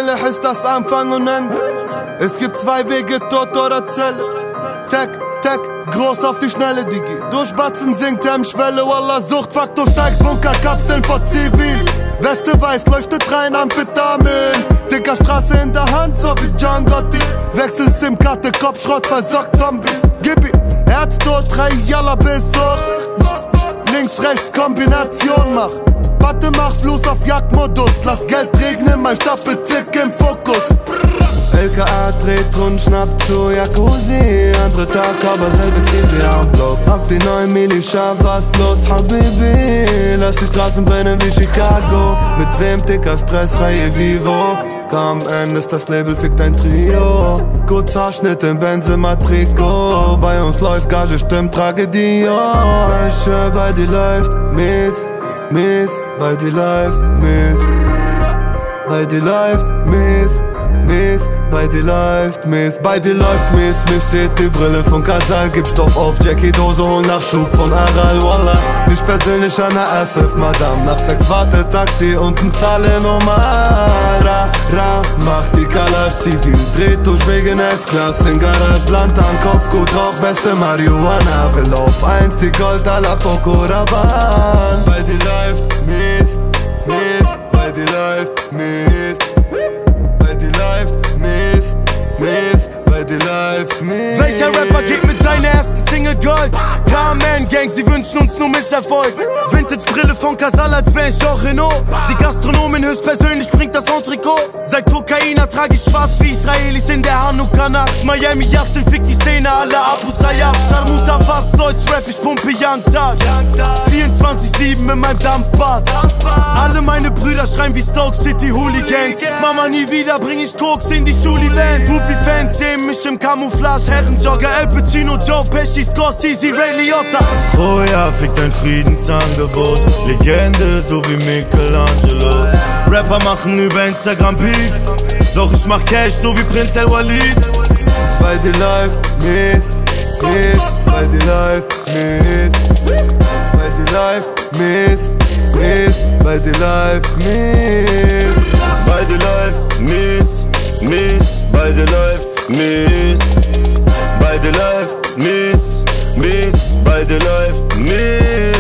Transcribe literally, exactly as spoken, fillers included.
Melech ist das Anfang und Ende. Es gibt zwei Wege, Tod oder Zelle. Tech, Tech, groß auf die Schnelle, Digi. Durch Batzen sinkt Hemmschwelle, Wallah, Suchtfaktor steigt, Bunkerkapseln vor Zivil. Weste weiß, leuchtet rein, Amphetamin. Dicker Straße in der Hand, so wie John Gotti. Wechsel SIM-Karte, Kopfschrott, versorgt Zombies. Gib ihm Herz, Tod, drei Jalla bis hoch. Links, rechts, Kombination mach. Warte, mach Fluss auf Jagdmodus. Lass Geld regnen, mein Stadtbezirk im Fokus. L K A dreht und schnappt zu Jacuzzi. Andere Tag, aber selbe Krise am Block. Ab die neuen Militia, was los, Habibi? Lass die Straßen brennen wie Chicago. Mit wem dicker Stress, Reihe Vivo. Am Ende ist das Label, fickt ein Trio. Kurz Haarschnitt im Benzema-Trikot. Bei uns läuft Gage, stimmt Tragödie. Oh, ich schwör, bei dir läuft mies, mies. Bei dir läuft mies. Bei dir läuft mies, mies. Bei dir läuft mies. Bei dir läuft mies, mies. Steht die Brille von Casal. Gib Stoff auf Jackie Dose, hol Nachschub von Aral, Wallah. Nicht persönlich an der S F, Madame. Nach Sex wartet Taxi und ein Zahle normal. Ra, ra, macht die Kalash zivil. Dreht durch wegen S-Klasse in Garage. Land an Kopf, gut drauf, beste Marihuana. Will auf eins die Gold à la Poco Rabanne. Bei dir läuft mies, mies. Bei dir läuft mies. Bei dir läuft mies, mies. Bei dir läuft mies. Welcher Rapper geht mit seiner ersten Single Gold? K-Man-Gang, sie wünschen uns nur Misserfolg. Vintage-Brille von Casal, als wär ich auch Renault. Die Gastronomin höchstpersönlich bringt das Entricot. Seit Kokaina trage ich schwarz wie Israelis in der Hanukkah-Nacht. Miami Yassin fickt die Szene, alle Abu Sayyaf. Scharmuta fast Deutsch-Rap, ich pumpe Young Tag. vierundzwanzig sieben in meinem Dampfbad. Alle meine Brüder schreien wie Stoke City Hooligans. Mama, nie wieder bring ich Koks in die Schuli-Band. Whoopi-Fans sehen mich im Camouflage, Herrenjogger. El Pacino, Joe Pesci, Scorsese, Ray Liotta. Oh ja, fickt ein Friedensangebot. Legende, so wie Michelangelo. Rapper machen über Instagram Beef, doch ich mach Cash, so wie Prinz El Walid. Bei dir läuft mies, mies. Bei dir läuft mies. Bei dir läuft mies, mies. Bei dir läuft mies. Bei dir läuft mies, mies. Bei dir läuft mies. Bei dir läuft mies, mies. Bei dir läuft mies.